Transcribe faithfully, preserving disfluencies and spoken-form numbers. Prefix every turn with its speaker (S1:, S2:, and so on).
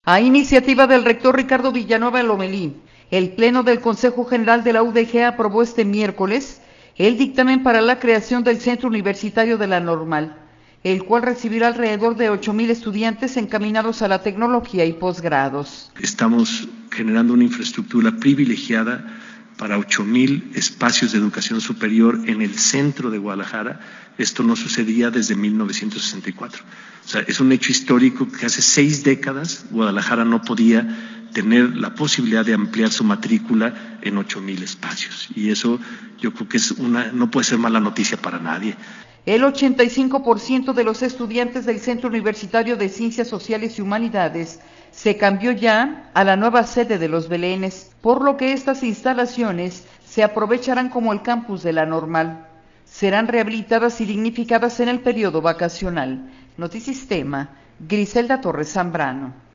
S1: A iniciativa del rector Ricardo Villanueva Lomelí, el Pleno del Consejo General de la U D G aprobó este miércoles el dictamen para la creación del Centro Universitario de la Normal, el cual recibirá alrededor de ocho mil estudiantes encaminados a la tecnología y posgrados.
S2: Estamos generando una infraestructura privilegiada para ocho mil espacios de educación superior en el centro de Guadalajara. Esto no sucedía desde mil novecientos sesenta y cuatro. O sea, es un hecho histórico que hace seis décadas Guadalajara no podía tener la posibilidad de ampliar su matrícula en ocho mil espacios. Y eso yo creo que es una, no puede ser mala noticia para nadie.
S1: El ochenta y cinco por ciento de los estudiantes del Centro Universitario de Ciencias Sociales y Humanidades se cambió ya a la nueva sede de los Belénes, por lo que estas instalaciones se aprovecharán como el campus de la Normal. Serán rehabilitadas y dignificadas en el periodo vacacional. Notisistema, Griselda Torres Zambrano.